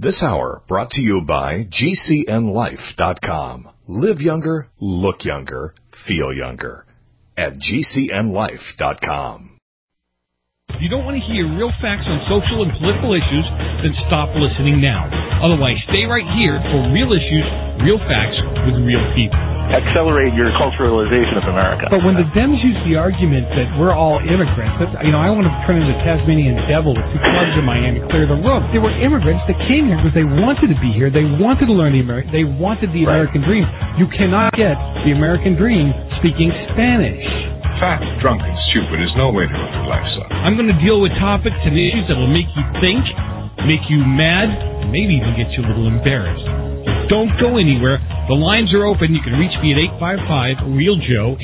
This hour brought to you by GCNLife.com. Live younger, look younger, feel younger at GCNLife.com. If you don't want to hear real facts on social and political issues, then stop listening now. Otherwise, stay right here for real issues, real facts with real people. Accelerate your culturalization of America. But when the Dems use the argument that we're all immigrants, that, I want to turn into Tasmanian devil with two clubs in Miami, clear the room. There were immigrants that came here because they wanted to be here. They wanted to learn they wanted the American dream. You cannot get the American dream speaking Spanish. Fat, drunk, and stupid is no way to live life, son. I'm going to deal with topics and issues that will make you think, make you mad, and maybe even get you a little embarrassed. Don't go anywhere. The lines are open. You can reach me at 855-REAL-JOE,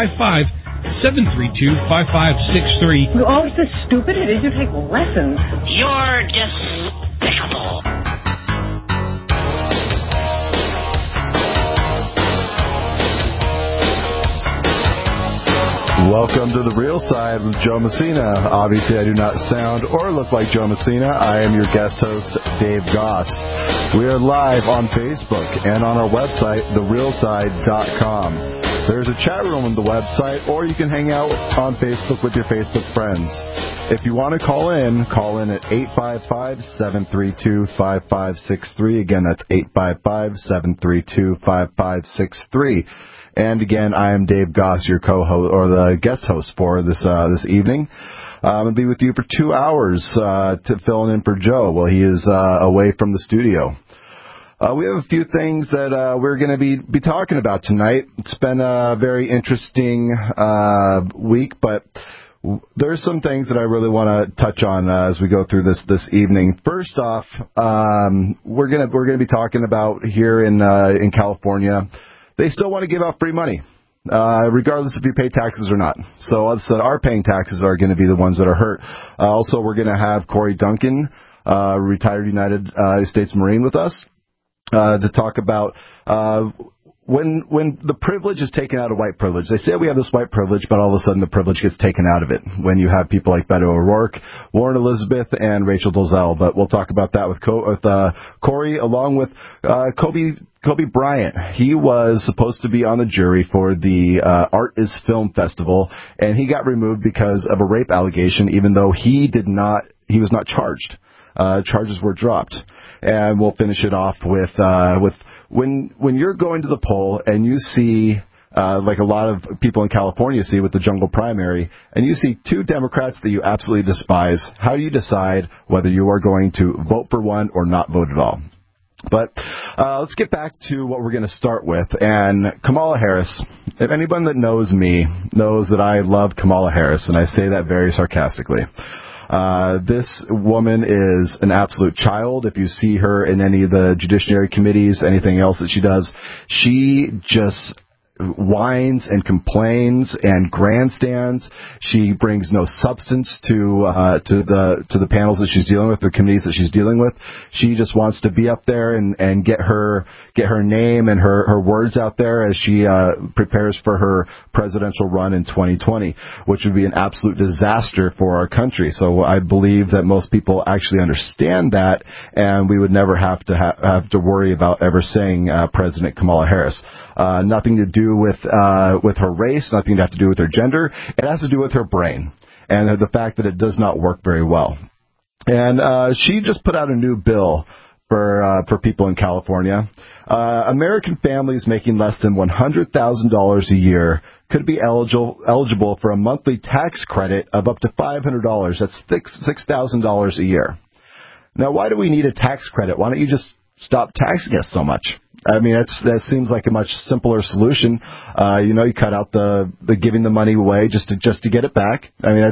855-732-5563. Oh, it's so stupid. It is. You take lessons. You're despicable. Welcome to The Real Side with Joe Messina. Obviously, I do not sound or look like Joe Messina. I am your guest host, Dave Goss. We are live on Facebook and on our website, therealside.com. There's a chat room on the website, or you can hang out on Facebook with your Facebook friends. If you want to call in at 855-732-5563. Again, that's 855-732-5563. And again, I am Dave Goss, your co-host or the guest host for this evening. I'm going to be with you for 2 hours to fill in for Joe while he is away from the studio. We have a few things that we're going to be talking about tonight. It's been a very interesting week, but there's some things that I really want to touch on as we go through this evening. First off, we're going to be talking about here in California. They still want to give out free money, regardless if you pay taxes or not. So our paying taxes are going to be the ones that are hurt. Also, we're going to have Corey Duncan, retired United States Marine, with us to talk about when the privilege is taken out of white privilege. They say we have this white privilege, but all of a sudden the privilege gets taken out of it when you have people like Beto O'Rourke, Warren Elizabeth, and Rachel Dolezal. But we'll talk about that with Corey, along with Kobe Bryant. He was supposed to be on the jury for the Art is Film Festival, and he got removed because of a rape allegation, even though he was not charged. Charges were dropped. And we'll finish it off with when you're going to the poll and you see, like a lot of people in California see with the jungle primary, and you see two Democrats that you absolutely despise, how do you decide whether you are going to vote for one or not vote at all? But let's get back to what we're going to start with. And Kamala Harris, if anyone that knows me knows that I love Kamala Harris, and I say that very sarcastically. This woman is an absolute child. If you see her in any of the judiciary committees, anything else that she does, she just whines and complains and grandstands. She brings no substance to the panels that she's dealing with, the committees that she's dealing with. She just wants to be up there and get her name and her words out there as she prepares for her presidential run in 2020, which would be an absolute disaster for our country. So I believe that most people actually understand that, and we would never have to worry about ever saying President Kamala Harris. Nothing to do with her race, nothing to have to do with her gender. It has to do with her brain and the fact that it does not work very well. And she just put out a new bill for people in California. American families making less than $100,000 a year could be eligible for a monthly tax credit of up to $500. That's $6,000 a year. Now, why do we need a tax credit? Why don't you just stop taxing us so much? I mean, that seems like a much simpler solution. You cut out the giving the money away just to get it back. I mean,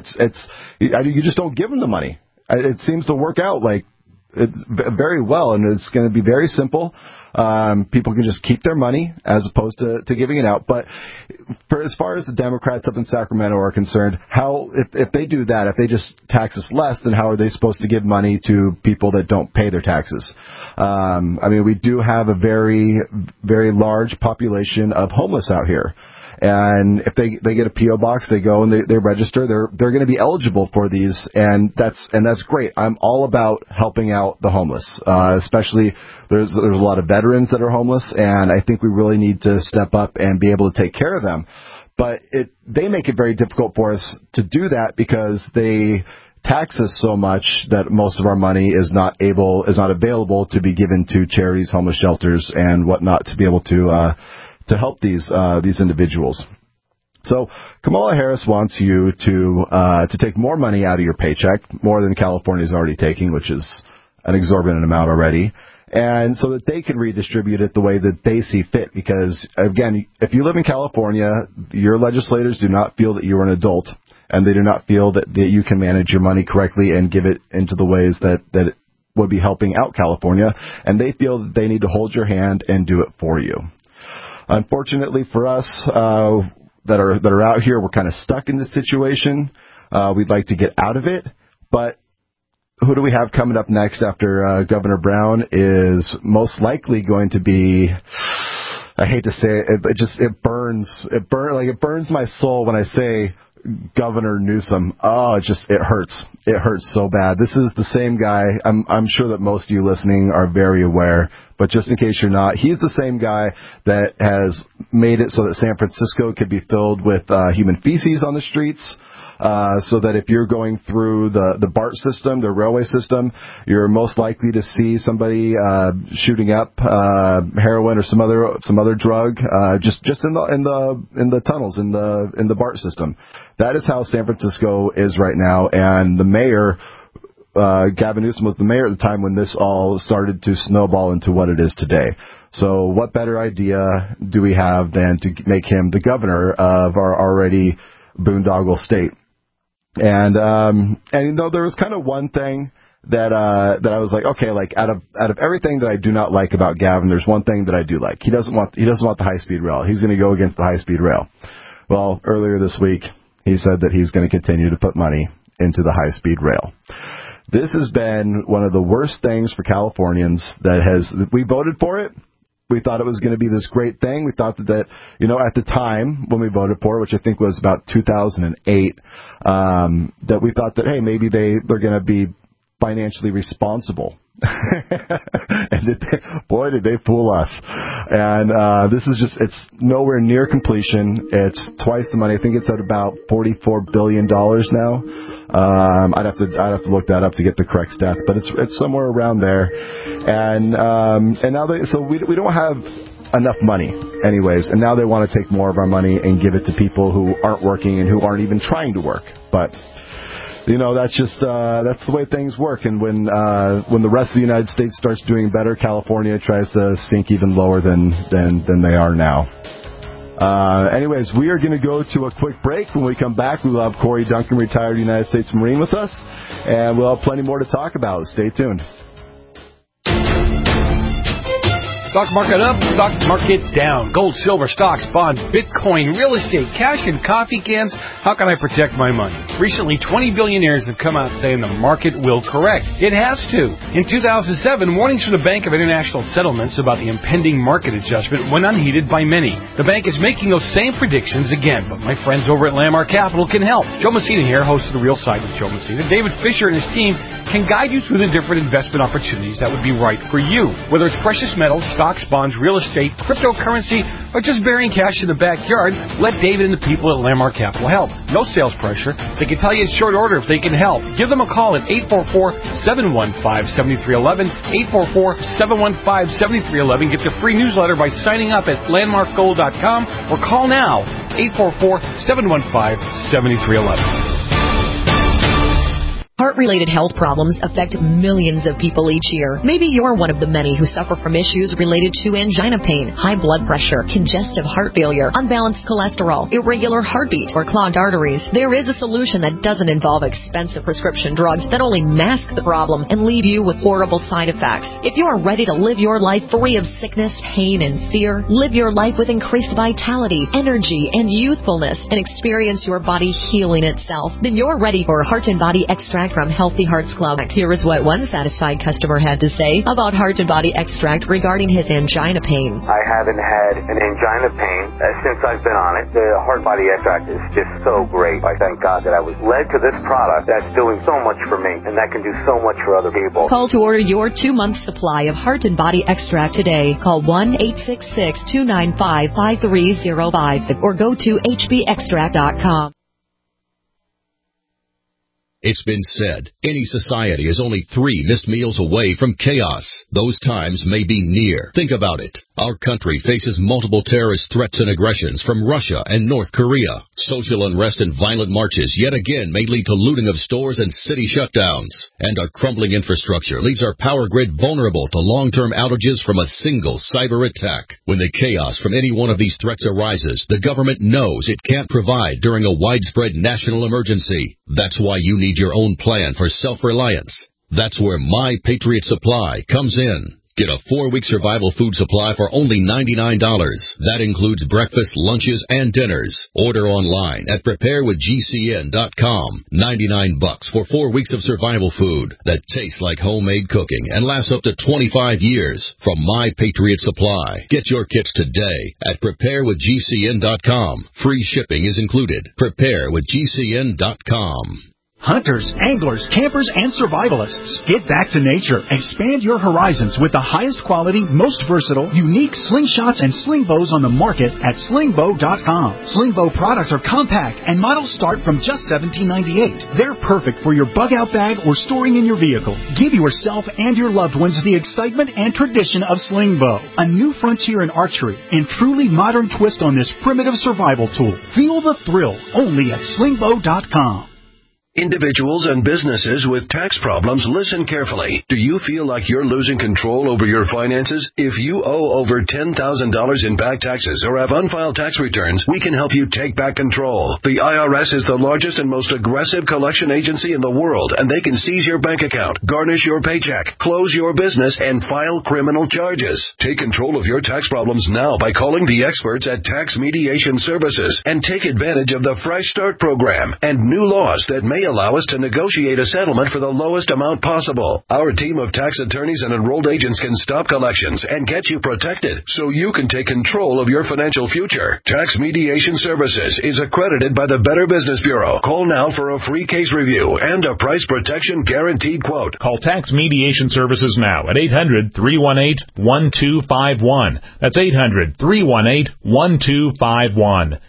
you just don't give them the money. It seems to work out like it's very well, and it's going to be very simple. People can just keep their money as opposed to giving it out. But as far as the Democrats up in Sacramento are concerned, if they do that, if they just tax us less, then how are they supposed to give money to people that don't pay their taxes? I mean, we do have a very, very large population of homeless out here. And if they get a P.O. box, they go and they register. They're going to be eligible for these, and that's great. I'm all about helping out the homeless, especially there's a lot of veterans that are homeless, and I think we really need to step up and be able to take care of them. But they make it very difficult for us to do that because they tax us so much that most of our money is not available to be given to charities, homeless shelters, and whatnot to be able to help these individuals. So Kamala Harris wants you to take more money out of your paycheck, more than California is already taking, which is an exorbitant amount already, and so that they can redistribute it the way that they see fit. Because, again, if you live in California, your legislators do not feel that you're an adult, and they do not feel that you can manage your money correctly and give it into the ways that it would be helping out California, and they feel that they need to hold your hand and do it for you. Unfortunately for us that are out here, we're kind of stuck in this situation. We'd like to get out of it, but who do we have coming up next after Governor Brown is most likely going to be, I hate to say it, it burns my soul when I say Governor Newsom. Oh, it hurts. It hurts so bad. This is the same guy. I'm sure that most of you listening are very aware, but just in case you're not, he's the same guy that has made it so that San Francisco could be filled with human feces on the streets. So that if you're going through the BART system, the railway system, you're most likely to see somebody shooting up heroin or some other drug just in the tunnels in the BART system. That is how San Francisco is right now, and the mayor, Gavin Newsom, was the mayor at the time when this all started to snowball into what it is today. So what better idea do we have than to make him the governor of our already boondoggle state? And you know, there was kind of one thing that I was like, okay, like out of everything that I do not like about Gavin, there's one thing that I do like. He doesn't want the high speed rail. He's going to go against the high speed rail. Well, earlier this week, he said that he's going to continue to put money into the high speed rail. This has been one of the worst things for Californians we voted for it. We thought it was going to be this great thing. We thought that, you know, at the time when we voted for it, which I think was about 2008, that we thought that, hey, maybe they're going to be financially responsible. And did they fool us. And this is it's nowhere near completion. It's twice the money. I think it's at about $44 billion now. I'd have to look that up to get the correct stats, but it's somewhere around there. And now we don't have enough money anyways, and now they want to take more of our money and give it to people who aren't working and who aren't even trying to work. But you know, that's the way things work. And when the rest of the United States starts doing better, California tries to sink even lower than they are now. Anyways, we are going to go to a quick break. When we come back, we'll have Corey Duncan, retired United States Marine, with us, and we'll have plenty more to talk about. Stay tuned. Stock market up, stock market down. Gold, silver, stocks, bonds, Bitcoin, real estate, cash, and coffee cans. How can I protect my money? Recently, 20 billionaires have come out saying the market will correct. It has to. In 2007, warnings from the Bank of International Settlements about the impending market adjustment went unheeded by many. The bank is making those same predictions again, but my friends over at Landmark Capital can help. Joe Messina here, host of The Real Side with Joe Messina. David Fisher and his team can guide you through the different investment opportunities that would be right for you. Whether it's precious metals, stocks, bonds, real estate, cryptocurrency, or just burying cash in the backyard, let David and the people at Landmark Capital help. No sales pressure. They can tell you in short order if they can help. Give them a call at 844-715-7311, 844-715-7311. Get the free newsletter by signing up at landmarkgold.com or call now, 844-715-7311. Heart-related health problems affect millions of people each year. Maybe you're one of the many who suffer from issues related to angina pain, high blood pressure, congestive heart failure, unbalanced cholesterol, irregular heartbeat, or clogged arteries. There is a solution that doesn't involve expensive prescription drugs that only mask the problem and leave you with horrible side effects. If you are ready to live your life free of sickness, pain, and fear, live your life with increased vitality, energy, and youthfulness, and experience your body healing itself, then you're ready for Heart and Body Extract from Healthy Hearts Club. Here is what one satisfied customer had to say about Heart and Body Extract regarding his angina pain. I haven't had an angina pain since I've been on it. The Heart Body Extract is just so great. I thank God that I was led to this product that's doing so much for me, and that can do so much for other people. Call to order your 2-month supply of Heart and Body Extract today. Call 1-866-295-5305 or go to hbextract.com. It's been said, any society is only 3 missed meals away from chaos. Those times may be near. Think about it. Our country faces multiple terrorist threats and aggressions from Russia and North Korea. Social unrest and violent marches yet again may lead to looting of stores and city shutdowns. And our crumbling infrastructure leaves our power grid vulnerable to long-term outages from a single cyber attack. When the chaos from any one of these threats arises, the government knows it can't provide during a widespread national emergency. That's why you need your own plan for self-reliance. That's where My Patriot Supply comes in. Get a 4-week survival food supply for only $99. That includes breakfast, lunches, and dinners. Order online at preparewithgcn.com. $99 for 4 weeks of survival food that tastes like homemade cooking and lasts up to 25 years from My Patriot Supply. Get your kits today at preparewithgcn.com. Free shipping is included. Preparewithgcn.com. Hunters, anglers, campers, and survivalists, get back to nature. Expand your horizons with the highest quality, most versatile, unique slingshots and sling bows on the market at slingbow.com. Sling bow products are compact and models start from just $17.98. They're perfect for your bug-out bag or storing in your vehicle. Give yourself and your loved ones the excitement and tradition of sling bow, a new frontier in archery and truly modern twist on this primitive survival tool. Feel the thrill only at slingbow.com. Individuals and businesses with tax problems, listen carefully. Do you feel like you're losing control over your finances? If you owe over $10,000 in back taxes or have unfiled tax returns, we can help you take back control. The IRS is the largest and most aggressive collection agency in the world, and they can seize your bank account, garnish your paycheck, close your business, and file criminal charges. Take control of your tax problems now by calling the experts at Tax Mediation Services and take advantage of the Fresh Start program and new laws that may allow us to negotiate a settlement for the lowest amount possible. Our team of tax attorneys and enrolled agents can stop collections and get you protected so you can take control of your financial future. Tax Mediation Services is accredited by the Better Business Bureau. Call now for a free case review and a price protection guaranteed quote. Call Tax Mediation Services now at 800-318-1251. That's 800-318-1251.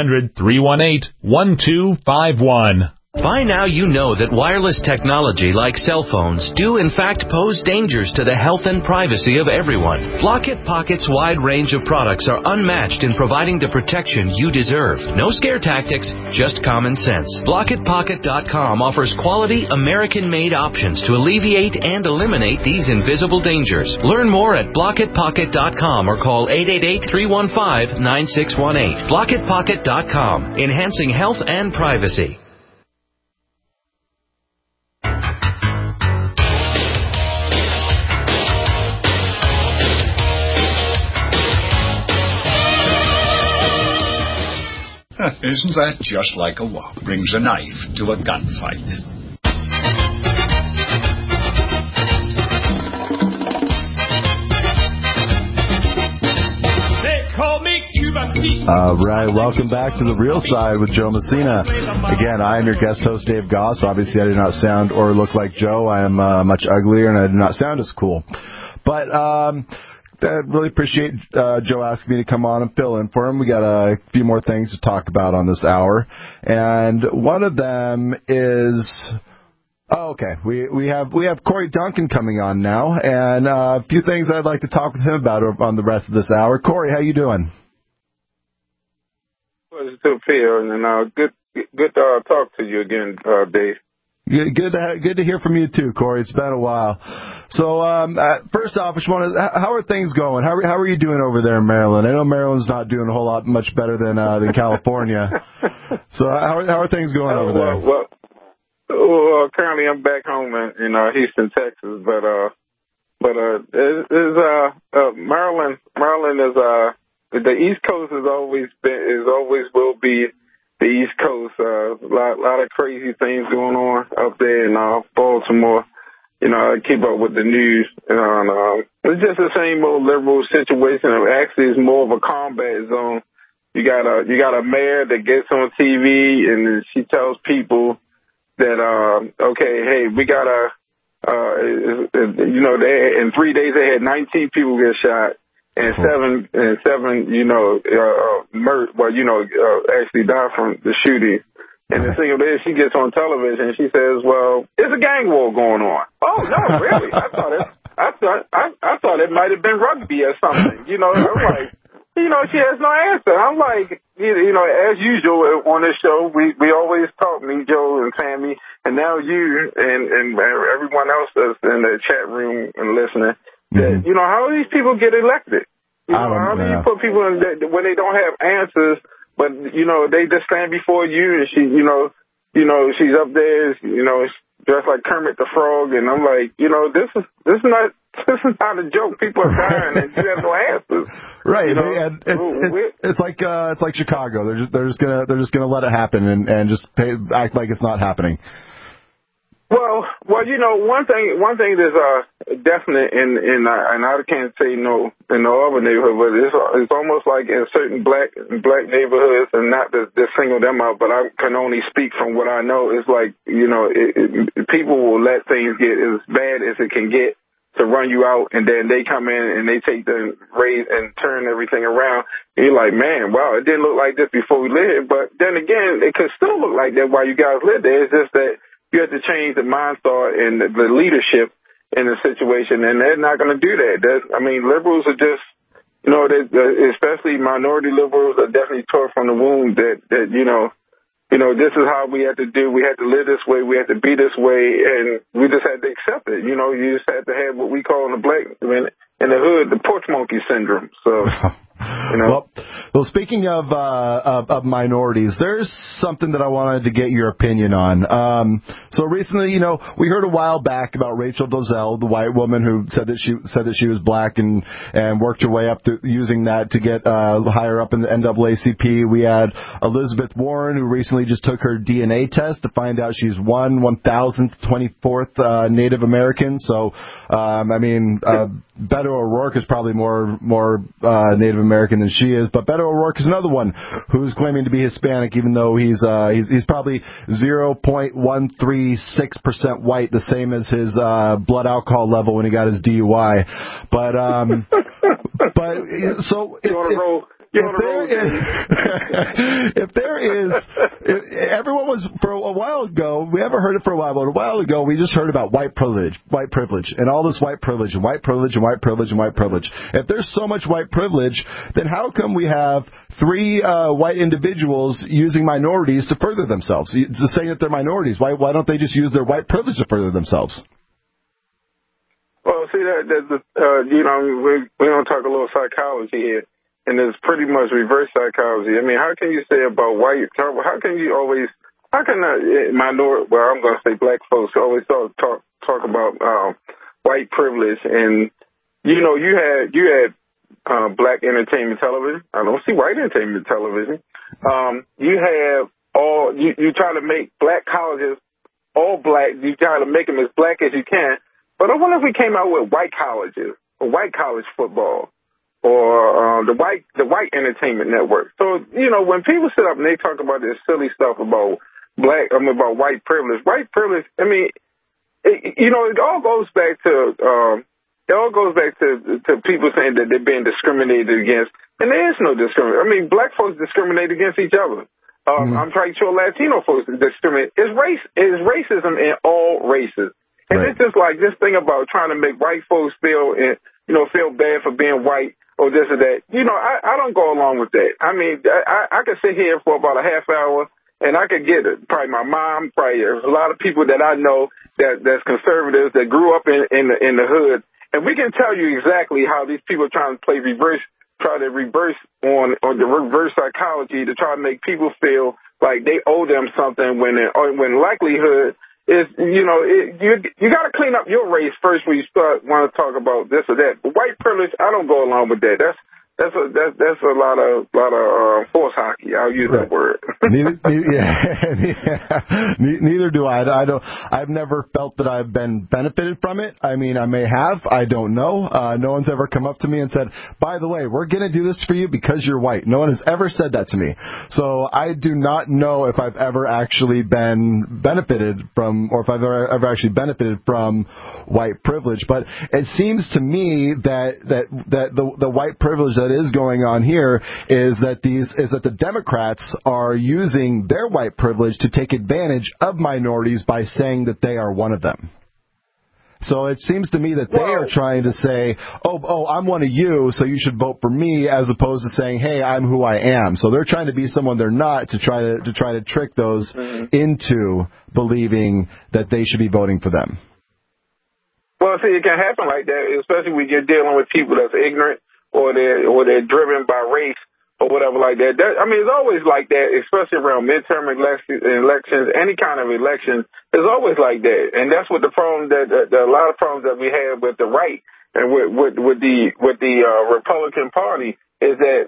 800-318-1251. By now you know that wireless technology like cell phones do in fact pose dangers to the health and privacy of everyone. Block-It Pocket's wide range of products are unmatched in providing the protection you deserve. No scare tactics, just common sense. BlockItPocket.com offers quality American-made options to alleviate and eliminate these invisible dangers. Learn more at BlockItPocket.com or call 888-315-9618. BlockItPocket.com, enhancing health and privacy. Isn't that just like a wop brings a knife to a gunfight? All right, welcome back to The Real Side with Joe Messina. Again, I am your guest host, Dave Goss. Obviously, I do not sound or look like Joe. I am much uglier, and I do not sound as cool. But I really appreciate Joe asking me to come on and fill in for him. We got a few more things to talk about on this hour, and one of them is we have Corey Duncan coming on now, and a few things I'd like to talk with him about on the rest of this hour. Corey, how you doing? Pleasure to appear, and good to talk to you again, Dave. Good to hear from you too, Corey. It's been a while. So first off, how are things going? How are you doing over there in Maryland? I know Maryland's not doing a whole lot much better than California. So how are things going over there? Well, currently I'm back home in Houston, Texas, but Maryland is the East Coast always will be the East Coast. A lot of crazy things going on up there in Baltimore. You know, I keep up with the news. It's just the same old liberal situation. Actually, it's more of a combat zone. You got a mayor that gets on TV and she tells people that, okay, hey, we got you know, in 3 days they had 19 people get shot and seven, actually died from the shooting. And the thing of it is, she gets on television and she says, well, there's a gang war going on. Oh, no, really? I thought it might have been rugby or something. You know, I'm like, you know, she has no answer. I'm like, you know, as usual on this show, we always talk, me, Joe, and Tammy, and now you and everyone else that's in the chat room and listening. That, you know, how do these people get elected? You know, how do you put people in that when they don't have answers, but, you know, they just stand before you and she, you know, she's up there, you know, dressed like Kermit the Frog, and I'm like, you know, this is not a joke. People are dying and you have no answers. Right. You know? And it's like Chicago. They're just gonna let it happen and just act like it's not happening. Well, you know, one thing that's definite and I can't say no in no other neighborhood, but it's almost like in certain black neighborhoods, and not to single them out, but I can only speak from what I know. It's like, you know, people will let things get as bad as it can get to run you out, and then they come in and they take the raise and turn everything around. And you're like, man, wow, it didn't look like this before we lived here. But then again, it could still look like that while you guys live there. It's just that you have to change the mind thought and the leadership in the situation, and they're not going to do that. I mean, liberals are just, you know, especially minority liberals are definitely taught from the womb that you know, this is how we have to do. We have to live this way. We have to be this way, and we just had to accept it. You know, you just have to have what we call in the in the hood, the porch monkey syndrome. So. You know? Well, speaking of minorities, there's something that I wanted to get your opinion on. So recently, you know, we heard a while back about Rachel Dolezal, the white woman who said that she was black and worked her way up to using that to get higher up in the NAACP. We had Elizabeth Warren, who recently just took her DNA test to find out she's 1,024th Native American. So, I mean, Beto O'Rourke is probably more Native American than she is, but Beto O'Rourke is another one who's claiming to be Hispanic, even though he's probably 0.136% white, the same as his blood alcohol level when he got his DUI. But so if there is, everyone was, for a while ago, we haven't heard it for a while, but a while ago we just heard about white privilege, and all this white privilege, and white privilege, and white privilege, and white privilege. If there's so much white privilege, then how come we have three white individuals using minorities to further themselves? To say that they're minorities, why don't they just use their white privilege to further themselves? Well, see, you know, we don't talk a little psychology here. And it's pretty much reverse psychology. I mean, how can you say about white? How can minority? Well, I'm going to say black folks always talk about white privilege, and you know, you had black entertainment television. I don't see white entertainment television. You have you try to make black colleges all black. You try to make them as black as you can. But I wonder if we came out with white colleges or white college football. Or the white entertainment network. So, you know, when people sit up and they talk about this silly stuff about about white privilege, I mean, you know, it all goes back to people saying that they're being discriminated against, and there is no discrimination. I mean, black folks discriminate against each other. I'm pretty sure Latino folks discriminate. It's racism in all races, and It's just like this thing about trying to make white folks feel bad for being white. Or this or that. You know, I don't go along with that. I mean, I could sit here for about a half hour and I could get probably my mom, probably a lot of people that I know that's conservatives that grew up in the hood. And we can tell you exactly how these people are trying to reverse on the reverse psychology to try to make people feel like they owe them something when likelihood is, you know, you got to clean up your race first when you start want to talk about this or that. But white privilege, I don't go along with that. That's a lot of horse hockey. I'll use that word. Neither do I. I've never felt that I've been benefited from it. I mean, I may have. I don't know. No one's ever come up to me and said, by the way, we're going to do this for you because you're white. No one has ever said that to me. So I do not know if I've ever actually been benefited from, or if I've ever actually benefited from white privilege. But it seems to me that the white privilege that is going on here is that the Democrats are using their white privilege to take advantage of minorities by saying that they are one of them. So it seems to me that they are trying to say, oh, I'm one of you, so you should vote for me, as opposed to saying, hey, I'm who I am. So they're trying to be someone they're not to try to trick those into believing that they should be voting for them. Well, see, it can happen like that, especially when you're dealing with people that's ignorant or they're driven by race or whatever like that. It's always like that, especially around midterm elections, any kind of election. It's always like that, and that's what the problem a lot of problems that we have with the right and with the Republican Party is that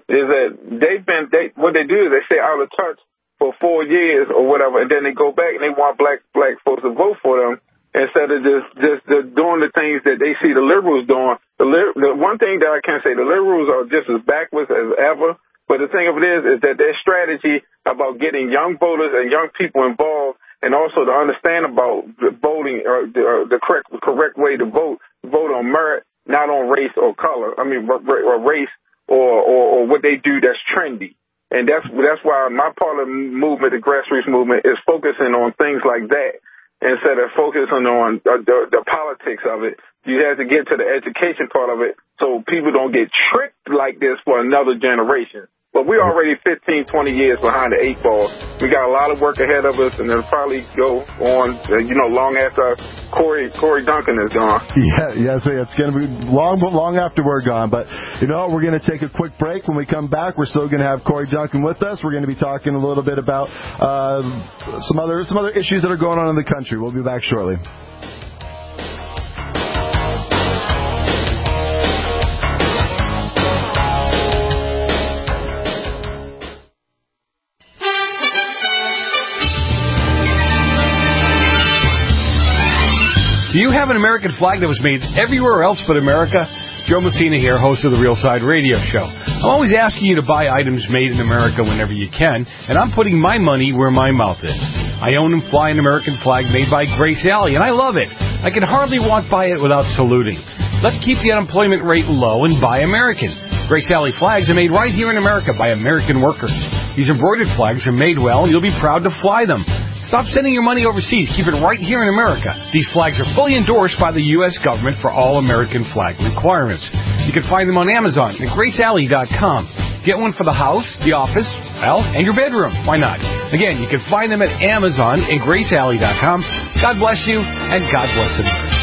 what they do is they stay out of touch for 4 years or whatever, and then they go back and they want black folks to vote for them. Instead of just doing the things that they see the liberals doing. The one thing that I can say, the liberals are just as backwards as ever. But the thing of it is that their strategy about getting young voters and young people involved, and also to understand about voting, or the correct way to vote on merit, not on race or color. Or race or what they do that's trendy. And that's why my part of the movement, the grassroots movement, is focusing on things like that. Instead of focusing on the politics of it, you have to get to the education part of it so people don't get tricked like this for another generation. But we're already 15, 20 years behind the 8 ball. We got a lot of work ahead of us, and it'll probably go on, long after Corey Duncan is gone. Yes, it's going to be long after we're gone. But, we're going to take a quick break. When we come back, we're still going to have Corey Duncan with us. We're going to be talking a little bit about some other issues that are going on in the country. We'll be back shortly. Do you have an American flag that was made everywhere else but America? Joe Messina here, host of the Real Side Radio Show. I'm always asking you to buy items made in America whenever you can, and I'm putting my money where my mouth is. I own and fly an American flag made by Grace Alley, and I love it. I can hardly walk by it without saluting. Let's keep the unemployment rate low and buy American. Grace Alley flags are made right here in America by American workers. These embroidered flags are made well, and you'll be proud to fly them. Stop sending your money overseas. Keep it right here in America. These flags are fully endorsed by the U.S. government for all American flag requirements. You can find them on Amazon at GraceAlley.com. Get one for the house, the office, and your bedroom. Why not? Again, you can find them at Amazon and GraceAlley.com. God bless you, and God bless America.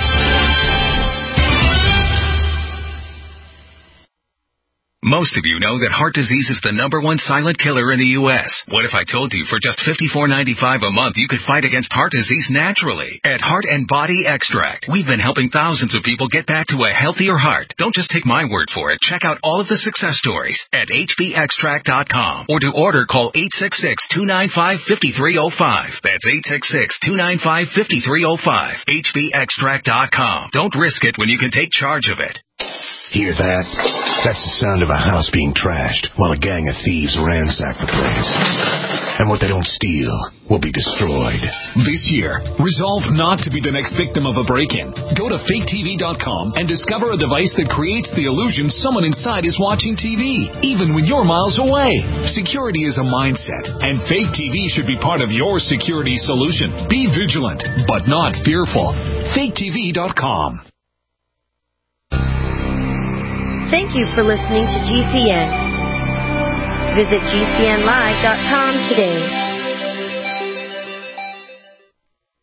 Most of you know that heart disease is the #1 silent killer in the U.S. What if I told you for just $54.95 a month you could fight against heart disease naturally? At Heart and Body Extract, we've been helping thousands of people get back to a healthier heart. Don't just take my word for it. Check out all of the success stories at hbextract.com. Or to order, call 866-295-5305. That's 866-295-5305. hbextract.com. Don't risk it when you can take charge of it. Hear that? That's the sound of a house being trashed while a gang of thieves ransack the place. And what they don't steal will be destroyed. This year, resolve not to be the next victim of a break-in. Go to faketv.com and discover a device that creates the illusion someone inside is watching TV, even when you're miles away. Security is a mindset, and Fake TV should be part of your security solution. Be vigilant, but not fearful. faketv.com. Thank you for listening to GCN. Visit GCNlive.com today.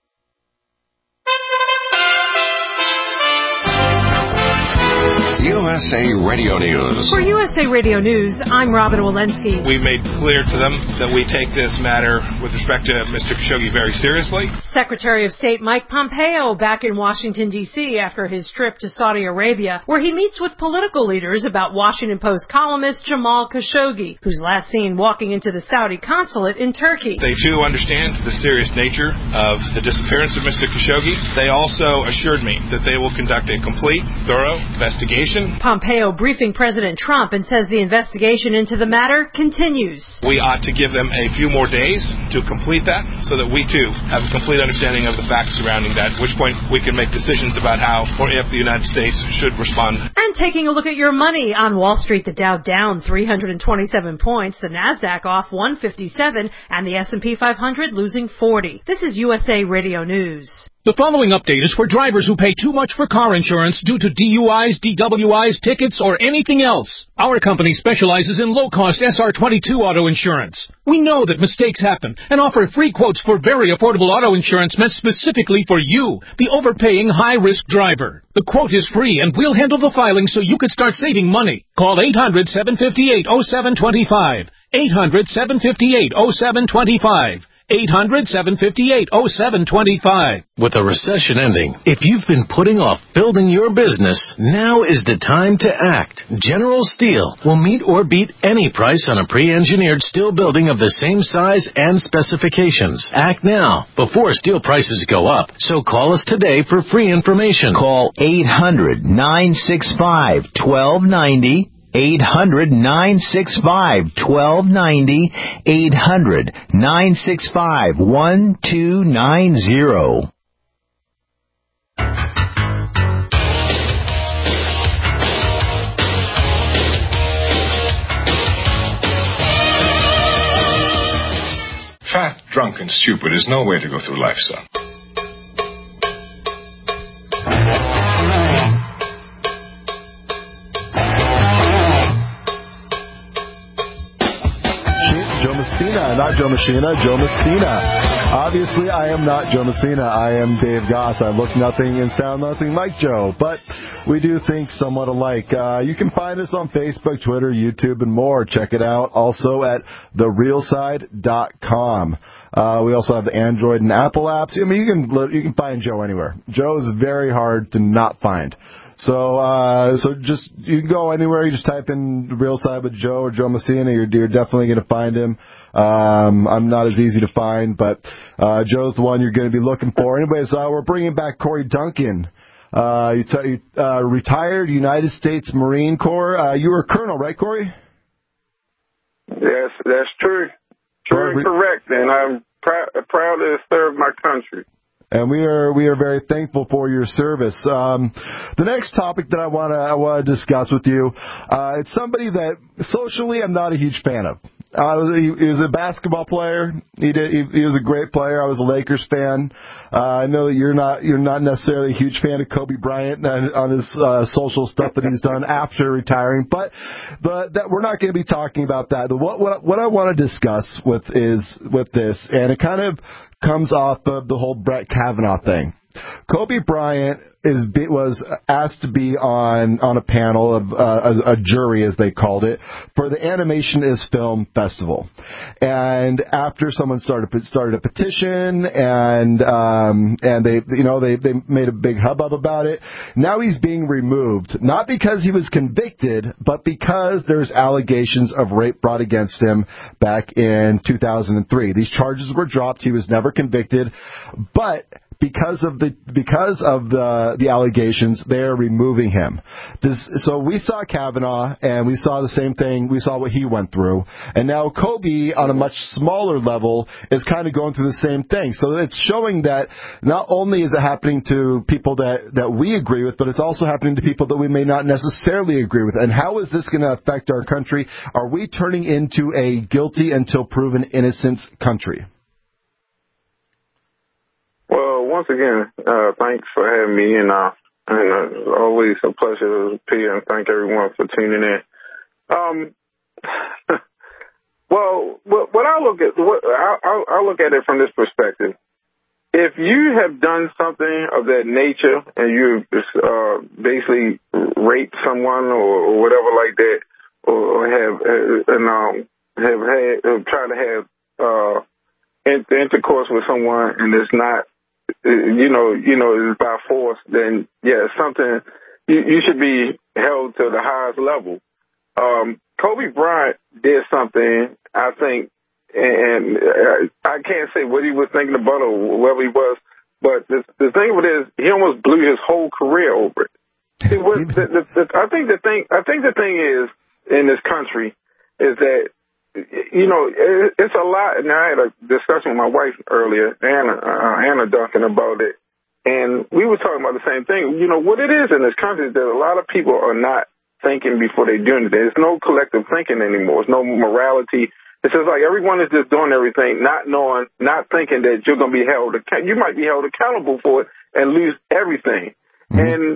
You USA Radio News. For USA Radio News, I'm Robin Walensky. We made clear to them that we take this matter with respect to Mr. Khashoggi very seriously. Secretary of State Mike Pompeo back in Washington, D.C. after his trip to Saudi Arabia, where he meets with political leaders about Washington Post columnist Jamal Khashoggi, who's last seen walking into the Saudi consulate in Turkey. They, too, understand the serious nature of the disappearance of Mr. Khashoggi. They also assured me that they will conduct a complete, thorough investigation. Pompeo briefing President Trump and says the investigation into the matter continues. We ought to give them a few more days to complete that so that we, too, have a complete understanding of the facts surrounding that, at which point we can make decisions about how or if the United States should respond. And taking a look at your money on Wall Street, the Dow down 327 points, the NASDAQ off 157, and the S&P 500 losing 40. This is USA Radio News. The following update is for drivers who pay too much for car insurance due to DUIs, DWIs, tickets, or anything else. Our company specializes in low-cost SR22 auto insurance. We know that mistakes happen and offer free quotes for very affordable auto insurance meant specifically for you, the overpaying high-risk driver. The quote is free, and we'll handle the filing so you can start saving money. Call 800-758-0725. 800-758-0725. 800-758-0725. With a recession ending, if you've been putting off building your business, now is the time to act. General Steel will meet or beat any price on a pre-engineered steel building of the same size and specifications. Act now, before steel prices go up. So call us today for free information. Call 800-965-1290. 800-965-1290, 800-965-1290. Fat, drunk, and stupid is no way to go through life, son. Not Joe Messina, Joe Messina. Obviously, I am not Joe Messina. I am Dave Goss. I look nothing and sound nothing like Joe, but we do think somewhat alike. You can find us on Facebook, Twitter, YouTube, and more. Check it out also at therealside.com. We also have the Android and Apple apps. I mean, you can find Joe anywhere. Joe is very hard to not find. So just, you can go anywhere, you just type in Real Side with Joe or Joe Messina, you're definitely going to find him. I'm not as easy to find, but Joe's the one you're going to be looking for. Anyways, we're bringing back Corey Duncan. Retired United States Marine Corps. You were a colonel, right, Corey? Yes, that's true. True and correct, and I'm proud to serve my country. And we are very thankful for your service. The next topic that I want to discuss with you, it's somebody that socially I'm not a huge fan of. He was a basketball player. He was a great player. I was a Lakers fan. I know that you're not necessarily a huge fan of Kobe Bryant on his social stuff that he's done after retiring, but that we're not going to be talking about that. What I want to discuss with this, and it kind of comes off of the whole Brett Kavanaugh thing. Kobe Bryant was asked to be on a panel of a jury, as they called it, for the Animation is Film Festival. And after someone started a petition, and they made a big hubbub about it. Now he's being removed, not because he was convicted, but because there's allegations of rape brought against him back in 2003. These charges were dropped. He was never convicted, but because of the allegations, they're removing him. So we saw Kavanaugh, and we saw the same thing. We saw what he went through. And now Kobe, on a much smaller level, is kind of going through the same thing. So it's showing that not only is it happening to people that we agree with, but it's also happening to people that we may not necessarily agree with. And how is this going to affect our country? Are we turning into a guilty until proven innocence country? Well, once again, thanks for having me, and always a pleasure to appear, and thank everyone for tuning in. Well, what I look at it from this perspective. if you have done something of that nature and you basically raped someone or whatever like that, or have tried to have intercourse with someone and it's not, it's by force, then yeah, it's something you should be held to the highest level. Kobe Bryant did something, I think, and I can't say what he was thinking about or wherever he was, but the thing of it is, he almost blew his whole career over it. I think the thing is in this country is that, it's a lot. And I had a discussion with my wife earlier, Anna Duncan, about it, and we were talking about the same thing. What it is in this country is that a lot of people are not thinking before they do anything. There's no collective thinking anymore. There's no morality. It's just like everyone is just doing everything, not knowing, not thinking that you're going to be you might be held accountable for it and lose everything. And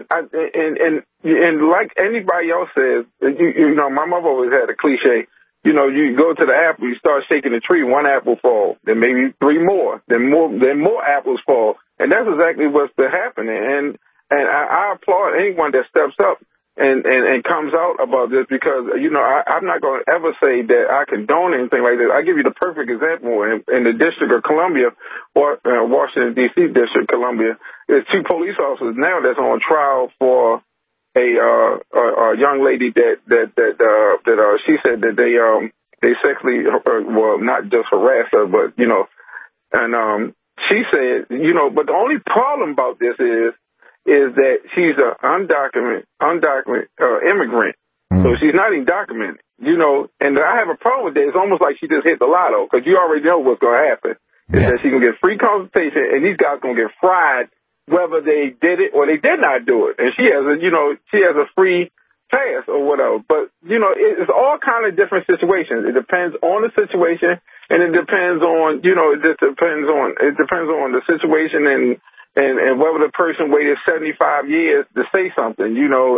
like anybody else says, my mother always had a cliche. You go to the apple, you start shaking the tree, one apple falls, then maybe three more, then more apples fall, and that's exactly what's been happening. And I applaud anyone that steps up and comes out about this, because I'm not going to ever say that I condone anything like this. I give you the perfect example in the District of Columbia, or Washington D.C. District of Columbia. There's 2 police officers now that's on trial for a young lady that she said that they sexually, well, not just harassed her, but and she said, but the only problem about this is that she's an undocumented immigrant, so she's not even documented, and I have a problem with that. It's almost like she just hit the lotto, because you already know what's going to happen. Is that she can get free consultation, and these guys going to get fried whether they did it or they did not do it. And she has a free pass or whatever. But, it's all kind of different situations. It depends on the situation, and it depends on, it depends on the situation and whether the person waited 75 years to say something,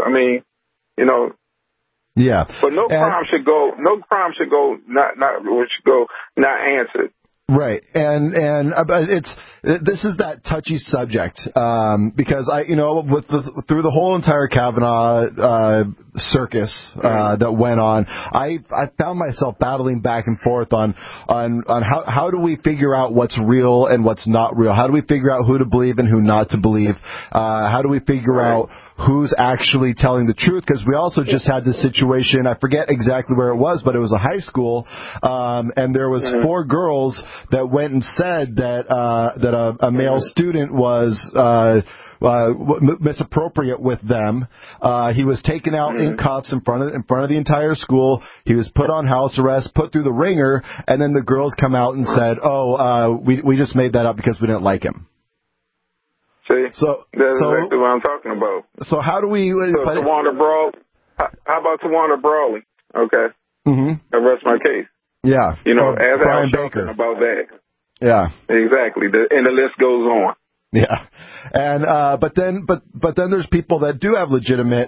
Yeah. But no crime should go not answered. Right, and this is that touchy subject, because through the whole entire Kavanaugh circus that went on, I found myself battling back and forth on how do we figure out what's real and what's not real? How do we figure out who to believe and who not to believe? How do we figure out who's actually telling the truth? Because we also just had this situation, I forget exactly where it was, but it was a high school, and there was 4 girls that went and said that a male student was misappropriate with them. He was taken out in cuffs in front of the entire school. He was put on house arrest, put through the ringer, and then the girls come out and said, we just made that up because we didn't like him. See, that's exactly what I'm talking about. So how do we... Tawanda Brawley. How about Tawanda Brawley? Okay. Arrest my case. Yeah. As Brian Baker about that. Yeah. Exactly. And the list goes on. Yeah. And but then there's people that do have legitimate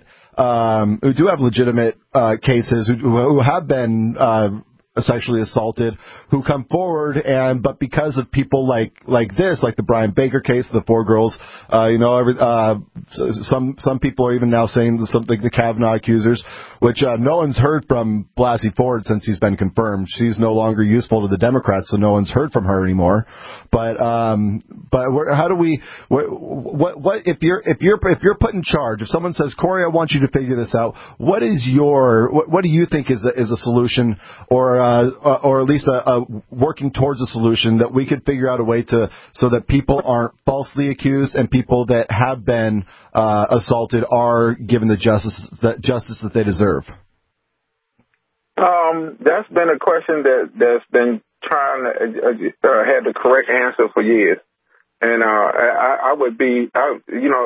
cases who have been sexually assaulted, who come forward, but because of people like this, like the Brian Baker case, the 4 girls, some people are even now saying something, the Kavanaugh accusers, which no one's heard from Blasey Ford since he's been confirmed. She's no longer useful to the Democrats, so no one's heard from her anymore. But how do we? What if you're put in charge? If someone says, Corey, I want you to figure this out, what do you think is a solution, or at least a working towards a solution that we could figure out a way so that people aren't falsely accused and people that have been assaulted are given the justice that they deserve? That's been a question that's been trying to have the correct answer for years, and I would be kind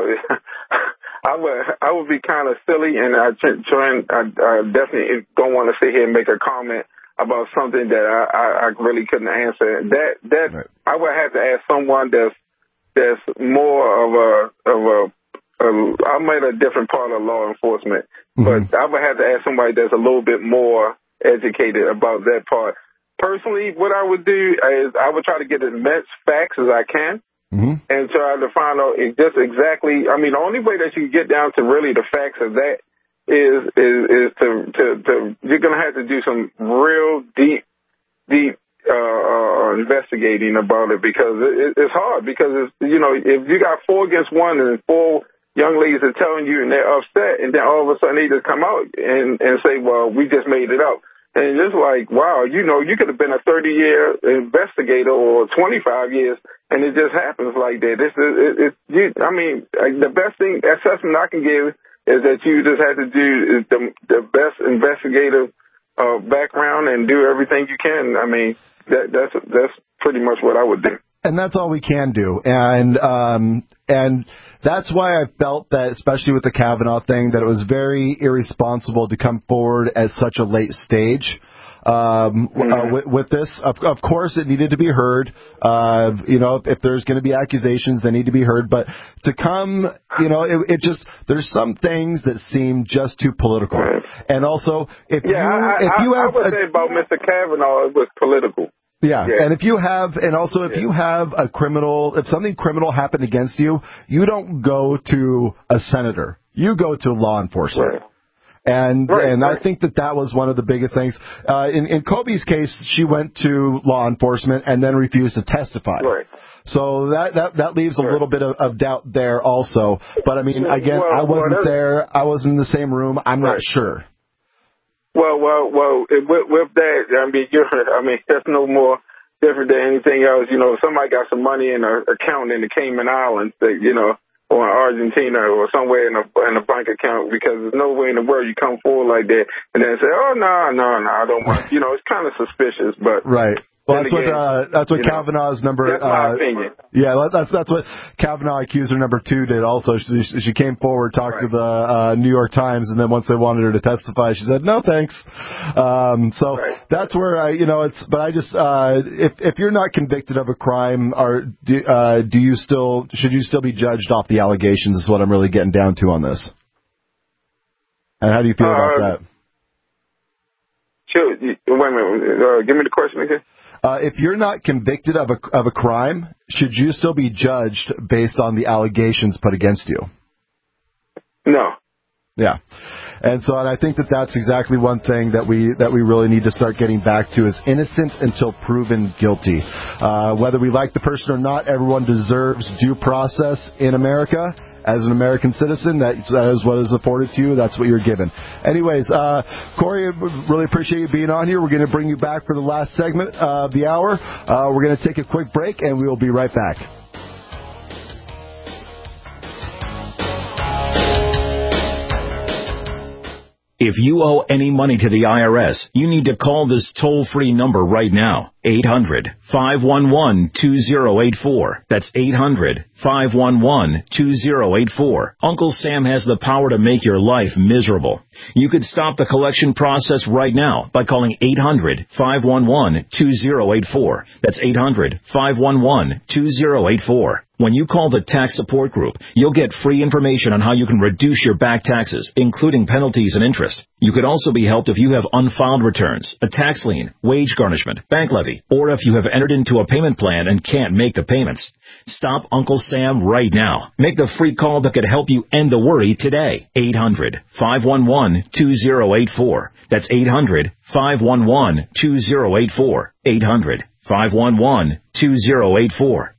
of silly, and I definitely don't want to sit here and make a comment about something that I really couldn't answer. That right. I would have to ask someone that's more of I'm at a different part of law enforcement, but I would have to ask somebody that's a little bit more educated about that part. Personally, what I would do is I would try to get as much facts as I can and try to find out just exactly. I mean, the only way that you can get down to really the facts of that is to you're going to have to do some real deep investigating about it, because it's hard, because if you got 4 against 1 and 4 young ladies are telling you and they're upset, and then all of a sudden they just come out and say, well, we just made it up. And it's like, wow, you could have been a 30-year investigator or 25 years, and it just happens like that. The best assessment I can give is that you just have to do the best investigative background and do everything you can. I mean, that's pretty much what I would do. And that's all we can do. And that's why I felt that, especially with the Kavanaugh thing, that it was very irresponsible to come forward at such a late stage with this. Of course, it needed to be heard. If there's going to be accusations, they need to be heard. But to come, it just, there's some things that seem just too political. And also, I would say about Mr. Kavanaugh, it was political. Yeah, and if you have a criminal, if something criminal happened against you, you don't go to a senator. You go to law enforcement. Right. And I think that was one of the biggest things. In Kobe's case, she went to law enforcement and then refused to testify. Right. So that leaves a little bit of doubt there also. But I mean, again, I wasn't there. I wasn't in the same room. I'm not sure. Well, with that, that's no more different than anything else. If somebody got some money in an account in the Cayman Islands, or in Argentina or somewhere in a bank account, because there's no way in the world you come forward like that and then say, oh, no, I don't want, it's kind of suspicious, but. Right. Well, that's what Kavanaugh's number. That's my opinion. Yeah, that's what Kavanaugh accuser number 2 did. Also, she came forward, talked to the New York Times, and then once they wanted her to testify, she said no thanks. That's where But I just if you're not convicted of a crime, should you still be judged off the allegations? Is what I'm really getting down to on this. And how do you feel about that? Sure. Wait a minute. Give me the question again. If you're not convicted of a crime, should you still be judged based on the allegations put against you? No. Yeah. And I think that's exactly one thing that we really need to start getting back to, is innocent until proven guilty. Whether we like the person or not, everyone deserves due process in America. As an American citizen, that is what is afforded to you. That's what you're given. Anyways, Corey, really appreciate you being on here. We're going to bring you back for the last segment of the hour. We're going to take a quick break, and we will be right back. If you owe any money to the IRS, you need to call this toll-free number right now. 800-511-2084. That's 800-511-2084. Uncle Sam has the power to make your life miserable. You could stop the collection process right now by calling 800-511-2084. That's 800-511-2084. When you call the tax support group, you'll get free information on how you can reduce your back taxes, including penalties and interest. You could also be helped if you have unfiled returns, a tax lien, wage garnishment, bank levy, or if you have entered into a payment plan and can't make the payments. Stop Uncle Sam right now. Make the free call that could help you end the worry today. 800-511-2084. That's 800-511-2084. 800-511-2084.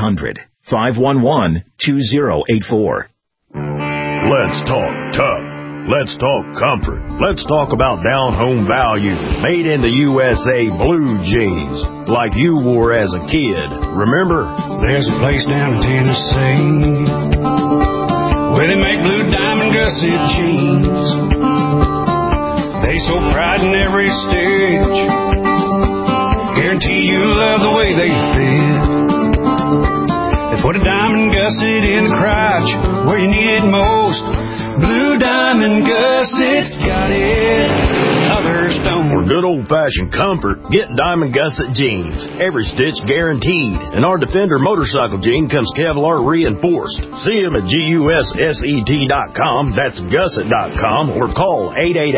800-511-2084. Let's talk tough. Let's talk comfort. Let's talk about down-home value. Made in the USA blue jeans, like you wore as a kid. Remember? There's a place down in Tennessee where they make blue diamond gusset jeans. They so pride in every stitch. Guarantee you love the way they fit. They put a diamond gusset in the crotch where you need it most. Blue Diamond Gussets got it, others don't. For good old-fashioned comfort, get Diamond Gusset jeans. Every stitch guaranteed. And our Defender motorcycle jean comes Kevlar reinforced. See them at GUSSET.com, that's gusset.com, or call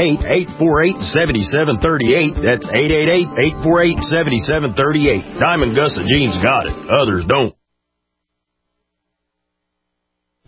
888-848-7738. That's 888-848-7738. Diamond Gusset jeans got it, others don't.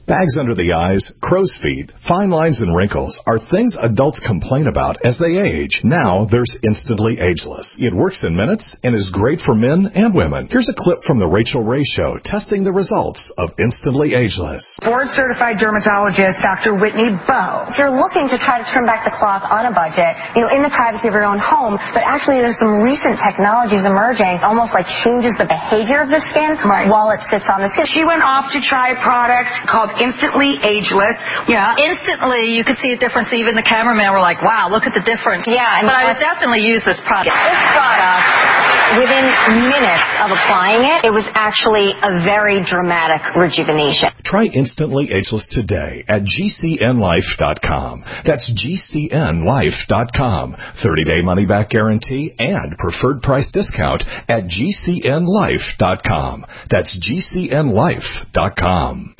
Bags under the eyes, crow's feet, fine lines, and wrinkles are things adults complain about as they age. Now there's Instantly Ageless. It works in minutes and is great for men and women. Here's a clip from The Rachel Ray Show testing the results of Instantly Ageless. Board-certified dermatologist Dr. Whitney Bowe. If you're looking to try to turn back the clock on a budget, in the privacy of your own home, but actually there's some recent technologies emerging, almost like changes the behavior of the skin while it sits on the skin. She went off to try a product called Instantly Ageless. Yeah, instantly you could see a difference. Even the cameraman were like, wow, look at the difference. Yeah. But I would definitely use this product. This product, within minutes of applying it, it was actually a very dramatic rejuvenation. Try Instantly Ageless today at GCNlife.com. That's GCNlife.com. 30-day money-back guarantee and preferred price discount at GCNlife.com. That's GCNlife.com.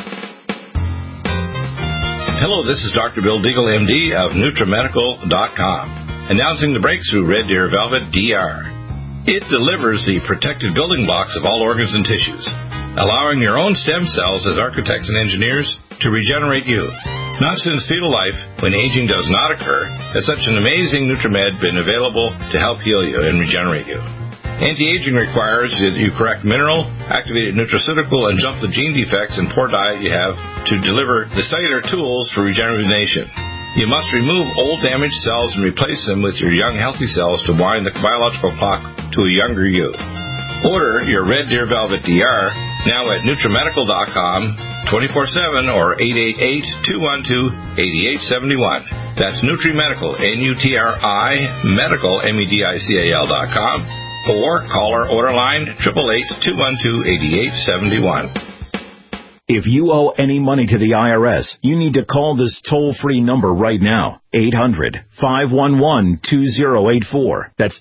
Hello, this is Dr. Bill Deagle, MD of NutriMedical.com, announcing the breakthrough Red Deer Velvet DR. It delivers the protective building blocks of all organs and tissues, allowing your own stem cells as architects and engineers to regenerate you. Not since fetal life, when aging does not occur, has such an amazing NutriMed been available to help heal you and regenerate you. Anti-aging requires that you correct mineral, activated nutraceutical, and jump the gene defects and poor diet you have to deliver the cellular tools for regeneration. You must remove old damaged cells and replace them with your young healthy cells to wind the biological clock to a younger you. Order your Red Deer Velvet DR now at NutriMedical.com 24/7 or 888-212-8871. That's NutriMedical, N-U-T-R-I, Medical, MEDICAL.com. Or call our order line 888-212-8871. If you owe any money to the IRS, you need to call this toll-free number right now. 800-511-2084. That's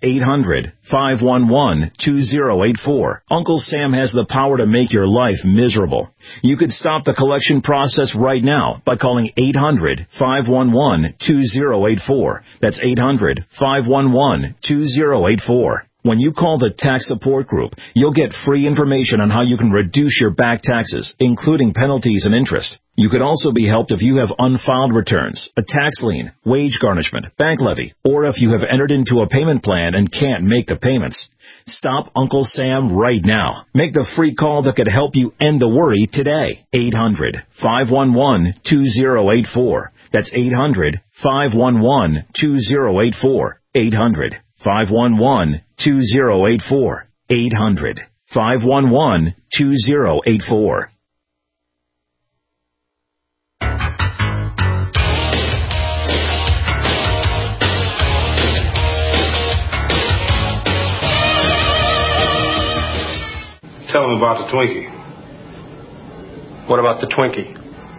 800-511-2084. Uncle Sam has the power to make your life miserable. You could stop the collection process right now by calling 800-511-2084. That's 800-511-2084. When you call the Tax Support Group, you'll get free information on how you can reduce your back taxes, including penalties and interest. You could also be helped if you have unfiled returns, a tax lien, wage garnishment, bank levy, or if you have entered into a payment plan and can't make the payments. Stop Uncle Sam right now. Make the free call that could help you end the worry today. 800-511-2084. That's 800-511-2084. 800-511-2084. 800-511-2084. Tell them about the Twinkie. What about the Twinkie?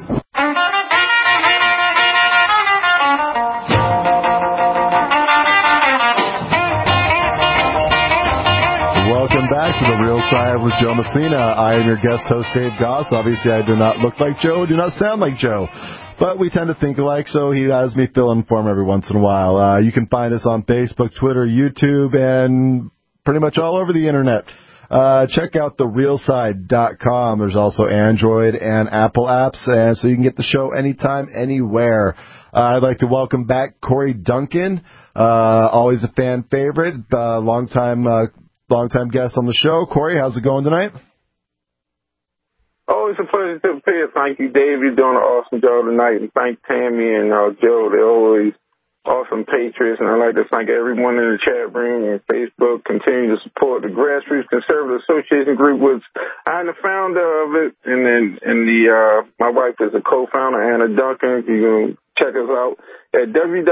Welcome back to The Real Side with Joe Messina. I am your guest host, Dave Goss. Obviously, I do not look like Joe, do not sound like Joe, but we tend to think alike, so he has me fill in for him every once in a while. You can find us on Facebook, Twitter, YouTube, and pretty much all over the Internet. Check out therealside.com. There's also Android and Apple apps, and so you can get the show anytime, anywhere. I'd like to welcome back Corey Duncan, always a fan favorite, longtime guest on the show. Corey, how's it going tonight? Oh, it's a pleasure to appear. Thank you, Dave. You're doing an awesome job tonight. And thank Tammy and Joe. They're always awesome patriots. And I'd like to thank everyone in the chat room and Facebook. Continue to support the Grassroots Conservative Association group, which I'm the founder of it. And then my wife is a co-founder, Anna Duncan. You can check us out at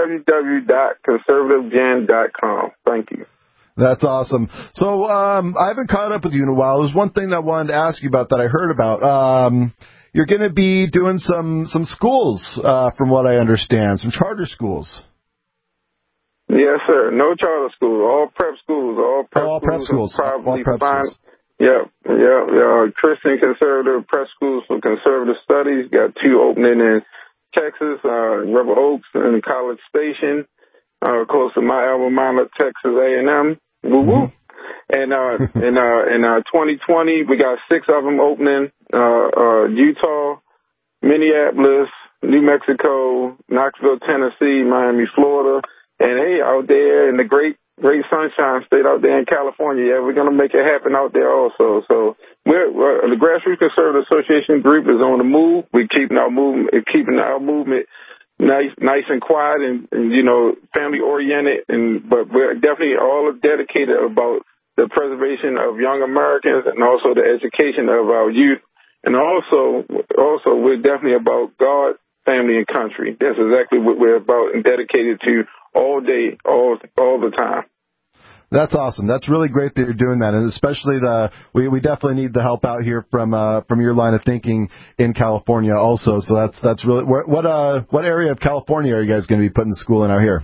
www.conservativegen.com. Thank you. That's awesome. So I haven't caught up with you in a while. There's one thing that I wanted to ask you about that I heard about. You're going to be doing some schools, from what I understand, some charter schools. Yes, sir. No charter schools, all prep schools. All prep schools. Yeah. Christian conservative prep schools for conservative studies. Got 2 opening in Texas, Rebel Oaks and College Station. Close to my alma mater, Texas A&M. Woo-woo. And in 2020, we got 6 of them opening. Utah, Minneapolis, New Mexico, Knoxville, Tennessee, Miami, Florida, and hey, out there in the great sunshine state out there in California. Yeah, we're gonna make it happen out there also. So we're the Grassroots Conservative Association group is on the move. We're keeping our movement nice and quiet and family oriented, but we're definitely all dedicated about the preservation of young Americans and also the education of our youth. And also we're definitely about God, family, and country. That's exactly what we're about and dedicated to all day, all the time. That's awesome. That's really great that you're doing that, and especially we definitely need the help out here from your line of thinking in California also. So that's really what area of California are you guys going to be putting the school in out here?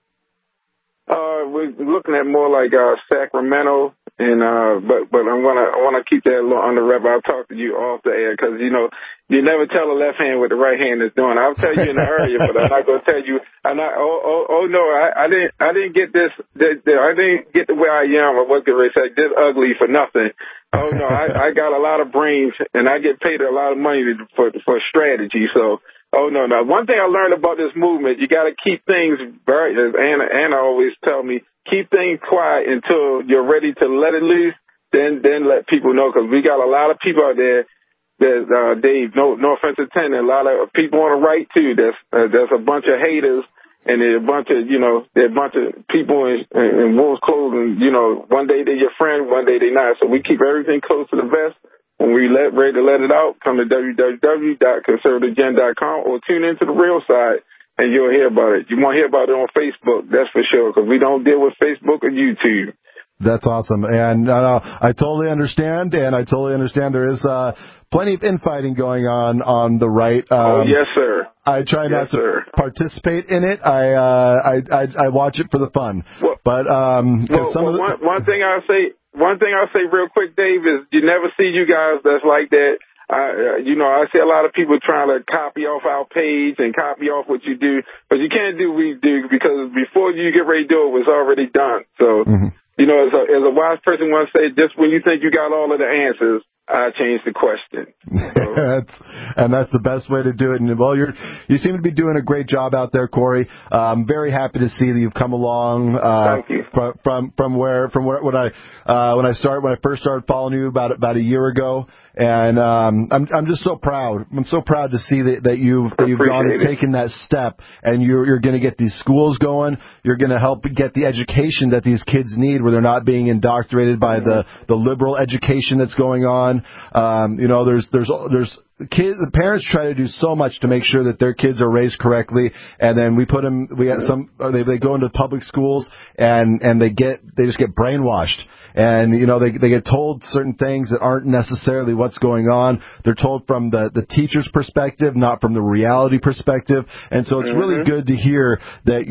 We're looking at more like Sacramento, and but I want to keep that a little under wrap. I'll talk to you off the air because you never tell a left hand what the right hand is doing. I'll tell you in the area, but I'm not going to tell you. I'm not. I didn't get this. I didn't get the way I am. Or what could I say? This ugly for nothing. Oh no, I got a lot of brains and I get paid a lot of money for strategy. So. Oh, no. One thing I learned about this movement, you got to keep things very, as Anna always tell me, keep things quiet until you're ready to let it loose, then let people know, because we got a lot of people out there that, Dave, no offense intended, a lot of people on the right, too. There's a bunch of haters, and there's a bunch of, people in wolves' clothing, one day they're your friend, one day they're not. So we keep everything close to the vest. When we ready to let it out, come to www.conservativegen.com or tune into the real side, and you'll hear about it. You won't hear about it on Facebook, that's for sure, because we don't deal with Facebook or YouTube. That's awesome, and I totally understand, there is plenty of infighting going on the right. Yes, sir. I try not to participate in it. I watch it for the fun. One thing I'll say real quick, Dave, is you never see you guys that's like that. I see a lot of people trying to copy off our page and copy off what you do, but you can't do what we do because before you get ready to do it, was already done. So, as a wise person once said, just when you think you got all of the answers, I changed the question. That's the best way to do it. And well, you seem to be doing a great job out there, Corey. I'm very happy to see that you've come along. Thank you. When I first started following you about a year ago, and I'm just so proud. I'm so proud to see that you've gone and taken that step, and you're going to get these schools going. You're going to help get the education that these kids need, where they're not being indoctrinated by the liberal education that's going on. There's kids. The parents try to do so much to make sure that their kids are raised correctly, and then we go into public schools and they just get brainwashed. And, they get told certain things that aren't necessarily what's going on. They're told from the teacher's perspective, not from the reality perspective. And so it's really good to hear that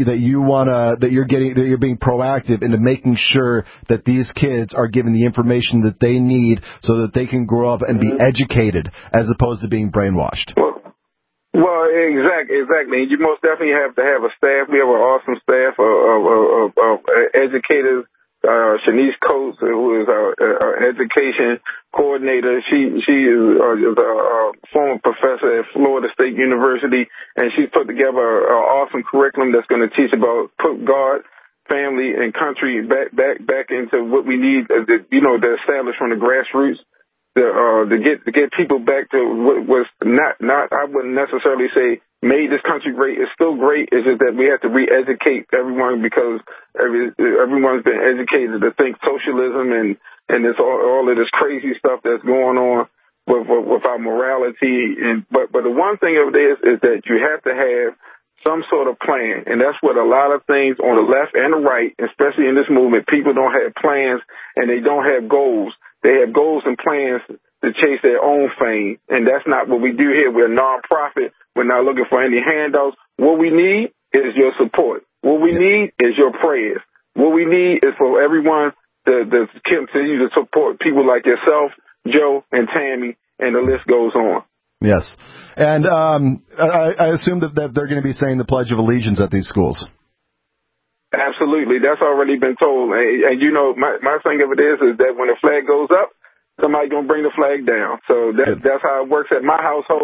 you're being proactive into making sure that these kids are given the information that they need so that they can grow up and be educated as opposed to being brainwashed. Well, exactly. You most definitely have to have a staff. We have an awesome staff of educators. Shanice Coates, who is our education coordinator, she is a former professor at Florida State University, and she's put together an awesome curriculum that's going to teach about put God, family, and country back into what we need, to establish from the grassroots. To get people back to what was not I wouldn't necessarily say made this country great. It's still great. It's just that we have to re-educate everyone because everyone's been educated to think socialism and this all of this crazy stuff that's going on with our morality. But the one thing of this is that you have to have some sort of plan, and that's what a lot of things on the left and the right, especially in this movement, people don't have plans and they don't have goals. They have goals and plans to chase their own fame, and that's not what we do here. We're a nonprofit. We're not looking for any handouts. What we need is your support. What we need is your prayers. What we need is for everyone to continue to support people like yourself, Joe, and Tammy, and the list goes on. Yes. And I assume that they're going to be saying the Pledge of Allegiance at these schools. Absolutely. That's already been told. And my thing of it is that when the flag goes up, somebody's going to bring the flag down. So that's how it works at my household.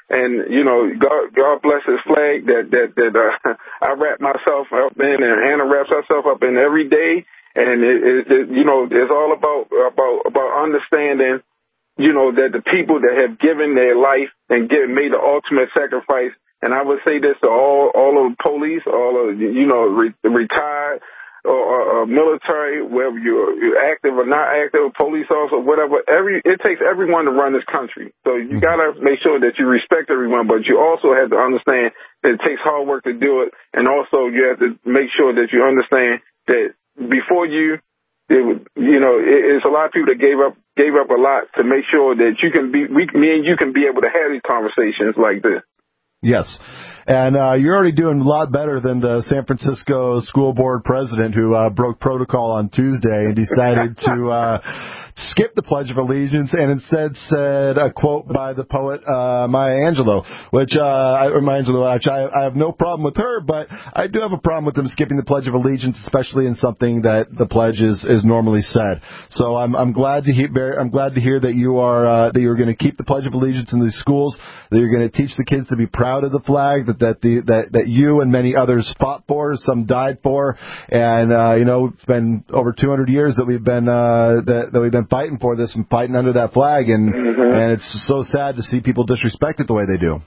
And, you know, God bless his flag that I wrap myself up in, and Hannah wraps herself up in every day. And it you know, it's all about understanding, you know, that the people that have given their life and made the ultimate sacrifice. And I would say this to all of the police, all of, you know, retired or military, whether you're active or not active, police officer, whatever. It takes everyone to run this country. So you gotta make sure that you respect everyone, but you also have to understand that it takes hard work to do it, and also you have to make sure that you understand that before it's a lot of people that gave up a lot to make sure that you can me and you can be able to have these conversations like this. Yes. And you're already doing a lot better than the San Francisco school board president who broke protocol on Tuesday and decided to skip the Pledge of Allegiance and instead said a quote by the poet Maya Angelou, which I have no problem with her, but I do have a problem with them skipping the Pledge of Allegiance, especially in something that the pledge is normally said. So I'm glad to hear that you're going to keep the Pledge of Allegiance in these schools, that you're going to teach the kids to be proud of the flag, that you and many others fought for, some died for, and it's been over 200 years that we've been fighting for this and fighting under that flag, and it's so sad to see people disrespect it the way they do.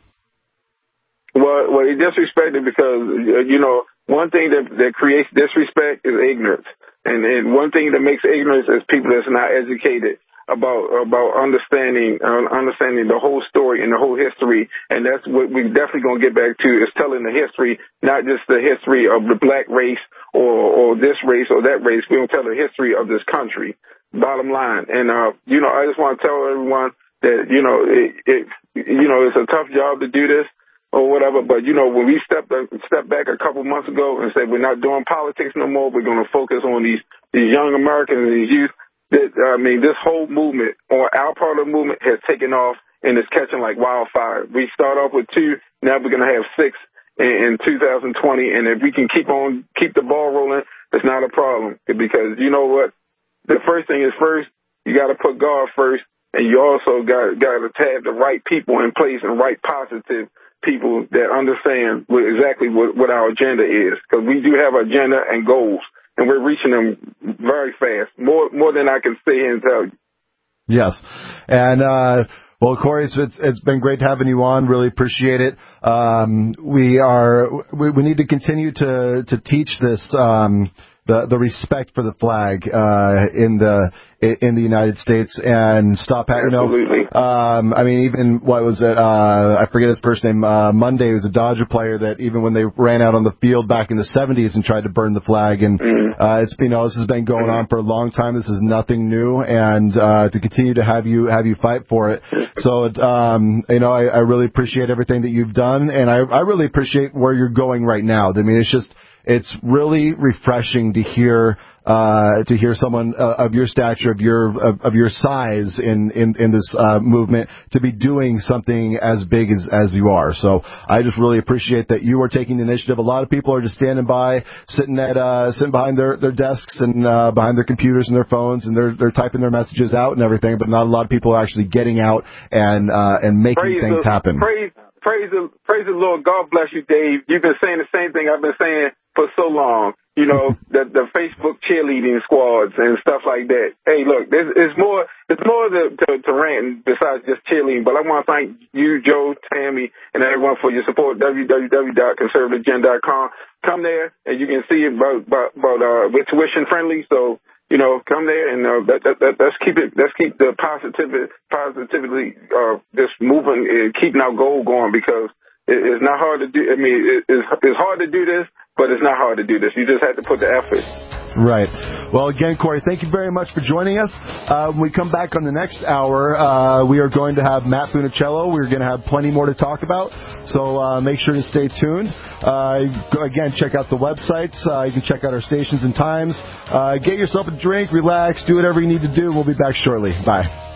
Well, they disrespect it because one thing that creates disrespect is ignorance, and one thing that makes ignorance is people that's not educated about understanding the whole story and the whole history, and that's what we definitely gonna get back to, is telling the history, not just the history of the black race or this race or that race. We don't tell the history of this country. Bottom line, and I just want to tell everyone that it's a tough job to do this or whatever, but when we stepped back a couple months ago and said we're not doing politics no more, we're going to focus on these young Americans and these youth. This whole movement, or our part of the movement, has taken off and is catching like wildfire. We start off with 2, now we're going to have 6 in 2020, and if we can keep the ball rolling, it's not a problem, because you know what? The first thing is first, you got to put God first, and you also got to have the right people in place and right positive people that understand exactly what our agenda is, because we do have an agenda and goals, and we're reaching them very fast, more than I can say and tell you. Yes, and well, Corey, it's been great having you on. Really appreciate it. We need to continue to teach this. The respect for the flag in the United States, and stop having even what was it? I forget his first name. Monday was a Dodger player that even when they ran out on the field back in the 70s and tried to burn the flag, and this has been going on for a long time. This is nothing new, and to continue to have you fight for it. So I really appreciate everything that you've done, and I really appreciate where you're going right now. I mean, it's really refreshing to hear someone of your stature, of your size in this movement, to be doing something as big as you are. So I just really appreciate that you are taking the initiative. A lot of people are just standing by, sitting behind their desks and behind their computers and their phones, and they're typing their messages out and everything, but not a lot of people are actually getting out and making things happen. Praise the Lord. God bless you, Dave. You've been saying the same thing I've been saying for so long. The Facebook cheerleading squads and stuff like that. Hey, look, it's more to rant besides just cheerleading. But I want to thank you, Joe, Tammy, and everyone for your support. www.conservativegen.com. Come there and you can see about we're tuition friendly. So come there and let's keep the positivity this moving, keeping our goal going, because it's not hard to do. I mean, it's hard to do this, but it's not hard to do this. You just have to put the effort. Right. Well, again, Corey, thank you very much for joining us. When we come back on the next hour, we are going to have Matt Funicello. We're going to have plenty more to talk about, so make sure to stay tuned. Again, check out the websites. You can check out our stations and times. Get yourself a drink, relax, do whatever you need to do. We'll be back shortly. Bye.